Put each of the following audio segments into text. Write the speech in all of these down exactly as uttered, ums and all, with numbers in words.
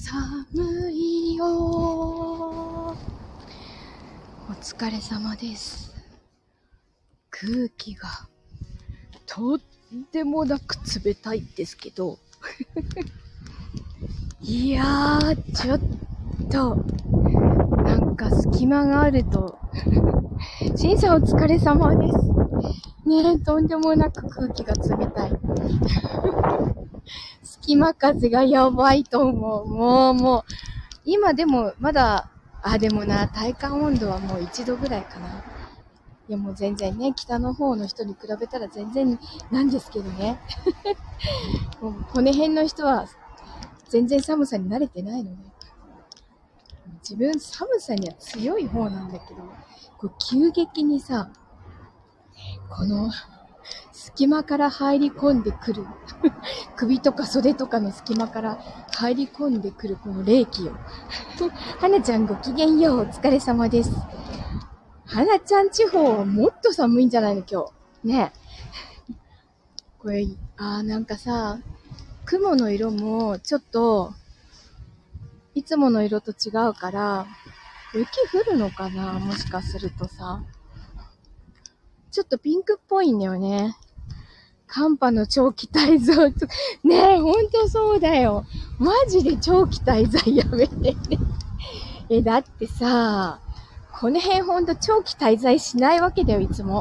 寒いよ。お疲れ様です。空気がとってもなく冷たいですけどいやーちょっとなんか隙間があるとしんさんお疲れ様ですねえ、とんでもなく空気が冷たい隙間風がやばいと思う。もうもう今でもまだあでもな体感温度はもういちどぐらいかな。いやもう全然ね北の方の人に比べたら全然なんですけどねもうこの辺の人は全然寒さに慣れてないのね。自分寒さには強い方なんだけど、こう急激にさこの隙間から入り込んでくる首とか袖とかの隙間から入り込んでくるこの冷気よはなちゃんごきげんよう、お疲れ様です。はなちゃん地方はもっと寒いんじゃないの今日ね。これあーなんかさ雲の色もちょっといつもの色と違うから雪降るのかな、もしかするとさちょっとピンクっぽいんだよね。寒波の長期滞在ねえ、ほんとそうだよ。マジで長期滞在やめてねえ、だってさこの辺ほんと長期滞在しないわけだよいつも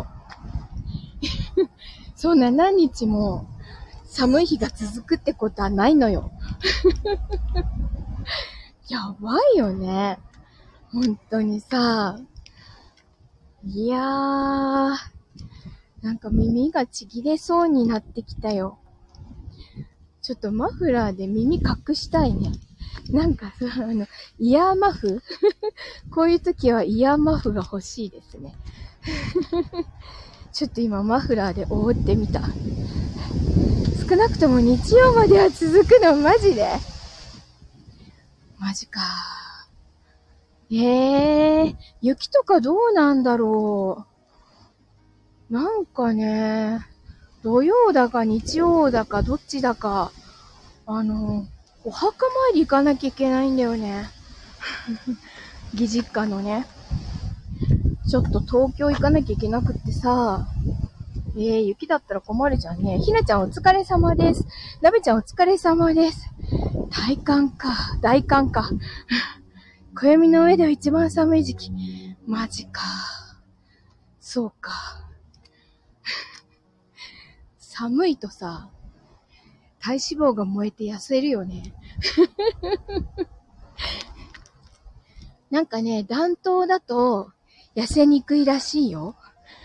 そんな何日も寒い日が続くってことはないのよやばいよね本当にさ。いやーなんか耳がちぎれそうになってきたよ。ちょっとマフラーで耳隠したいね。なんかさ、あの、イヤーマフこういう時はイヤーマフが欲しいですね。ちょっと今マフラーで覆ってみた。少なくとも日曜までは続くのマジでマジか。えー、雪とかどうなんだろう。なんかね、土曜だか日曜だかどっちだか、あの、お墓参り行かなきゃいけないんだよね。義実家のね。ちょっと東京行かなきゃいけなくってさ、えー、雪だったら困るじゃんね。ひなちゃんお疲れ様です。なべちゃんお疲れ様です。体感か、大寒か。暦の上では一番寒い時期。マジか。そうか。寒いとさ、体脂肪が燃えて痩せるよね。なんかね、暖冬だと痩せにくいらしいよ。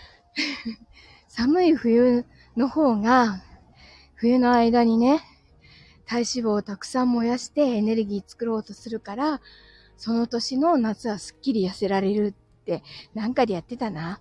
寒い冬の方が、冬の間にね、体脂肪をたくさん燃やしてエネルギー作ろうとするから、その年の夏はすっきり痩せられるってなんかでやってたな。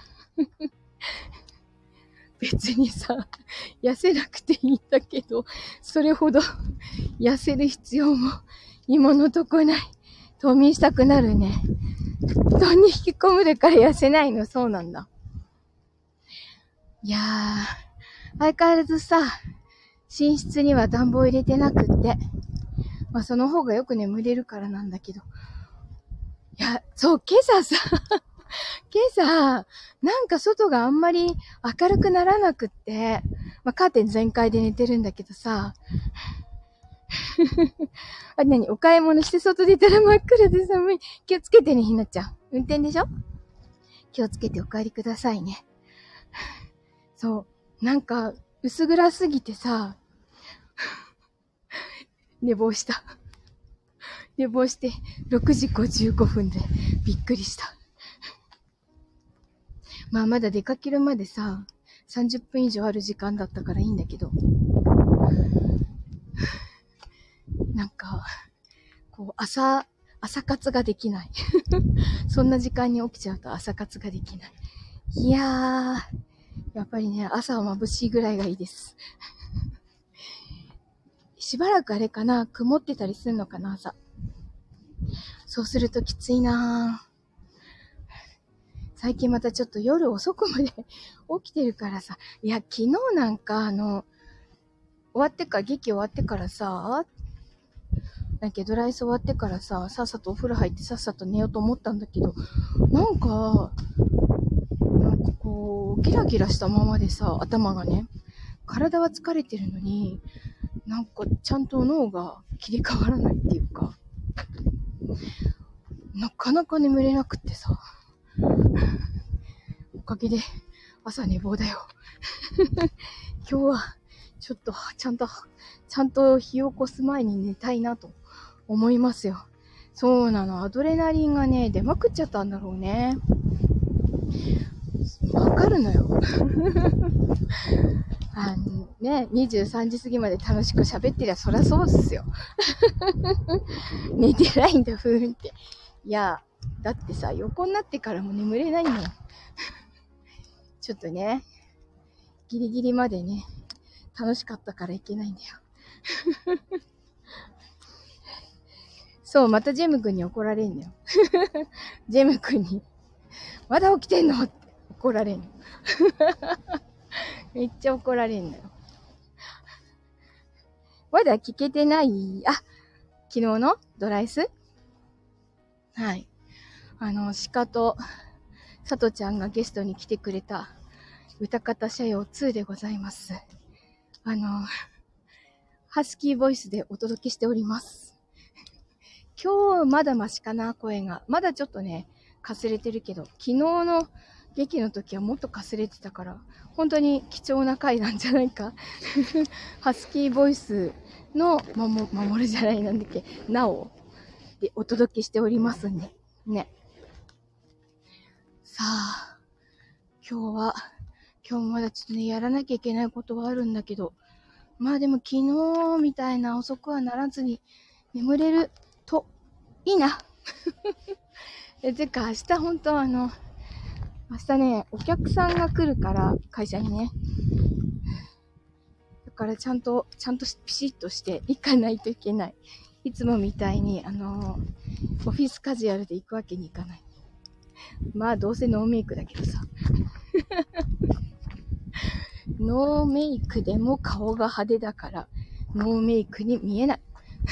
別にさ、痩せなくていいんだけど、それほど痩せる必要も今のとこない。冬眠したくなるね。布団に引き込むでから痩せないの、そうなんだ。いやー、相変わらずさ、寝室には暖房入れてなくって、まあその方がよく眠れるからなんだけど。いや、そう、今朝さ、今朝、なんか外があんまり明るくならなくって、まあカーテン全開で寝てるんだけどさ、あれ何お買い物して外出たら真っ暗で寒い。気をつけてね、ひなちゃん。運転でしょ？気をつけてお帰りくださいね。そう、なんか薄暗すぎてさ、寝坊した。寝坊してろくじごじゅうごふんでびっくりした。まあまだ出かけるまでさ、さんじゅっぷん以上ある時間だったからいいんだけど、なんか、こう朝、朝活ができない。そんな時間に起きちゃうと朝活ができない。いやー、やっぱりね、朝は眩しいぐらいがいいです。しばらくあれかな、曇ってたりするのかな、朝。そうするときついなぁ。最近またちょっと夜遅くまで起きてるからさ、いや、昨日なんかあの、終わってから、劇終わってからさ、 だけどドライス終わってからさ、さっさとお風呂入ってさっさと寝ようと思ったんだけど、なんか、なんかこう、ギラギラしたままでさ、頭がね、体は疲れてるのに、なんかちゃんと脳が切り替わらないっていうか、なかなか眠れなくってさ、おかげで朝寝坊だよ。今日はちょっとちゃんと、ちゃんと火を起こす前に寝たいなと思いますよ。そうなの、アドレナリンがね、出まくっちゃったんだろうね。わかるのよ。あのね、にじゅうさんじ過ぎまで楽しく喋ってりゃそりゃそうですよ。寝てないんだ、ふーんって。いや、だってさ、横になってからも眠れないの。ちょっとね、ギリギリまでね、楽しかったからいけないんだよ。そう、またジェム君に怒られんのよ。ジェム君に、まだ起きてんのって怒られんの。めっちゃ怒られんのよ。まだ聞けてない。あ、昨日のドライス？はい。あの、鹿とさとちゃんがゲストに来てくれた歌方社用ツーでございます。あの、ハスキーボイスでお届けしております。今日まだマシかな、声が。まだちょっとね、かすれてるけど、昨日の劇の時はもっとかすれてたから、本当に貴重な回なんじゃないか。ハスキーボイスのまも、守るじゃないなんだっけ、なおでお届けしておりますんで、ね。さあ、今日は、今日もまだちょっとね、やらなきゃいけないことはあるんだけど、まあでも昨日みたいな遅くはならずに眠れるといいな。え、てか明日本当あの、明日ね、お客さんが来るから、会社にね。だからちゃんと、ちゃんとピシッとしていかないといけない。いつもみたいに、あのー、オフィスカジュアルで行くわけにいかない。まあどうせノーメイクだけどさ。ノーメイクでも顔が派手だから、ノーメイクに見えない。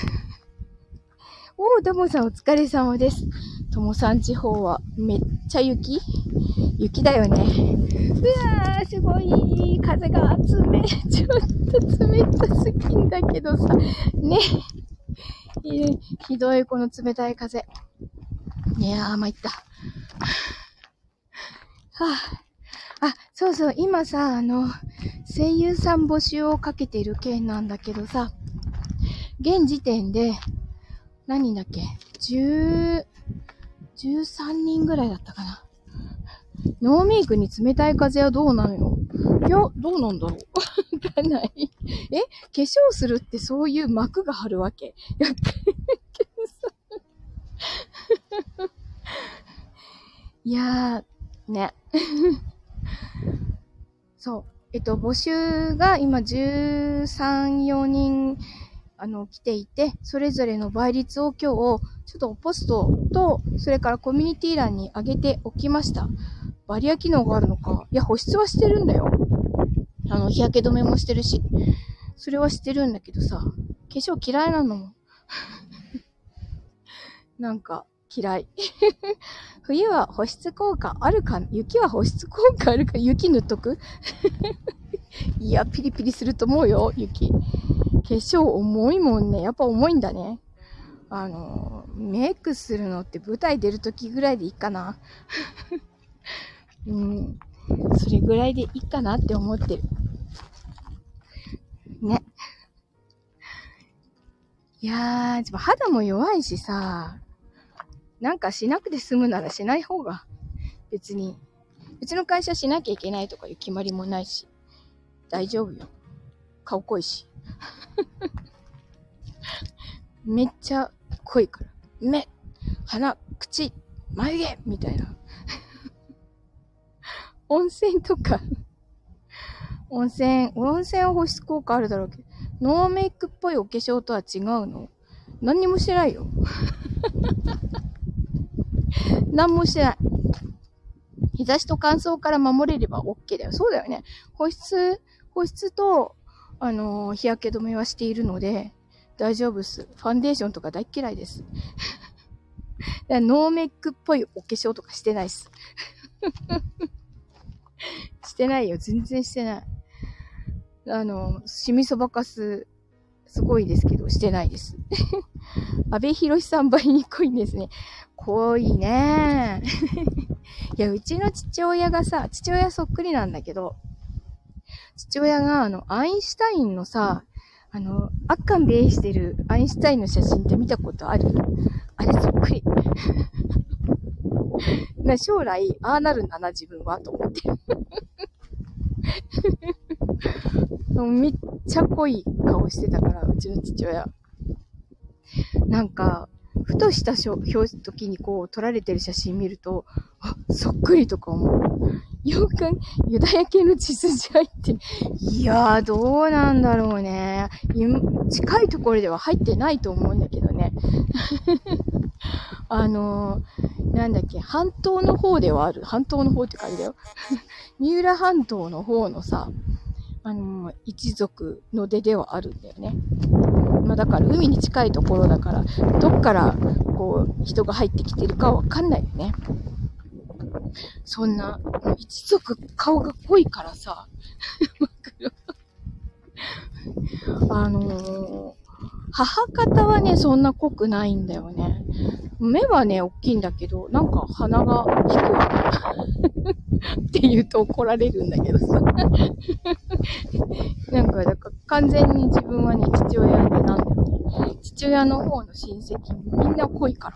おー、ともさんお疲れ様です。ともさん地方はめっちゃ雪雪だよね。うわー、すごい。風が冷め、ちょっと冷たすぎんだけどさ。ね。ひどい、この冷たい風。いやー、参った。はぁ、あ、そうそう、今さ、あの、声優さん募集をかけている件なんだけどさ、現時点で、何人だっけ ?じゅう、じゅうさんにんぐらいだったかな。ノーメイクに冷たい風はどうなのよ。いや、どうなんだろう。わかんない。え、化粧するってそういう膜が張るわけ。やってるけどさ。いやー、ね。そう。えっと、募集が今じゅうさん、よにん、あの、来ていて、それぞれの倍率を今日、ちょっとポストと、それからコミュニティ欄に上げておきました。バリア機能があるのか。いや、保湿はしてるんだよ。あの、日焼け止めもしてるし。それはしてるんだけどさ、化粧嫌いなの。なんか、嫌い。冬は保湿効果あるか、雪は保湿効果あるか、雪塗っとくいや、ピリピリすると思うよ、雪。化粧重いもんね。やっぱ重いんだね。あの、メイクするのって舞台出るときぐらいでいいかな。うん。それぐらいでいいかなって思ってる。ね。いやー、肌も弱いしさ、なんかしなくて済むならしない方が、別に、うちの会社しなきゃいけないとかいう決まりもないし、大丈夫よ。顔濃いし。めっちゃ濃いから。目、鼻、口、眉毛みたいな。温泉とか、温泉、温泉は保湿効果あるだろうけど、ノーメイクっぽいお化粧とは違うの。何にもしてないよ。何もしてない。日差しと乾燥から守れれば OK だよ。そうだよね。保湿、保湿と、あのー、日焼け止めはしているので、 大丈夫っす。ファンデーションとか大嫌いです。ノーメイクっぽいお化粧とかしてないっす。してないよ。全然してない。あの、シミそばかす、すごいですけど、してないです。安倍博さんばりに濃いんですね。濃いね。いや、うちの父親がさ、父親そっくりなんだけど、父親があの、アインシュタインのさ、あの、赤ベーしてるアインシュタインの写真って見たことある？あれそっくり。な将来、ああなるんだな、自分は、と思ってる。めっちゃ濃い顔してたから、うちの父親。なんか、ふとした時にこう撮られてる写真見ると、あ、そっくりとか思う。よく、ユダヤ系の血筋入ってる。いやー、どうなんだろうね。近いところでは入ってないと思うんだけどね。あのー、なんだっけ、半島の方ではある。半島の方って感じだよ。三浦半島の方のさ、あのー、一族の出ではあるんだよね。まあだから海に近いところだから、どっからこう人が入ってきてるかわかんないよね。そんな、一族顔が濃いからさ、あのー、母方はね、そんな濃くないんだよね。目はね、大きいんだけど、なんか鼻が低い。って言うと怒られるんだけどさ。なんか、だから完全に自分はね、父親になんだよね。父親の方の親戚みんな濃いから。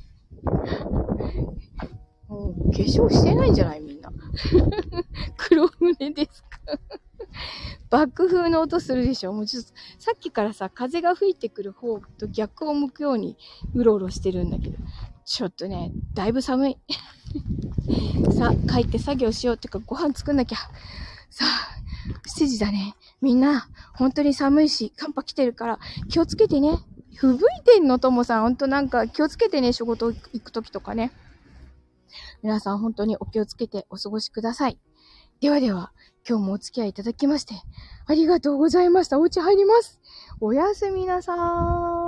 もう化粧してないんじゃないみんな。黒胸ですか？バック風の音するでしょ。もうちょっと、さっきからさ、風が吹いてくる方と逆を向くようにうろうろしてるんだけど、ちょっとね、だいぶ寒い。さあ、帰って作業しようってか、ご飯作んなきゃ。さあ、しちじだね。みんな、本当に寒いし、寒波来てるから、気をつけてね。吹雪いてんのともさん、ほんとなんか気をつけてね、仕事行くときとかね。皆さん本当にお気をつけてお過ごしください。ではでは、今日もお付き合いいただきまして、ありがとうございました。お家入ります。おやすみなさーい。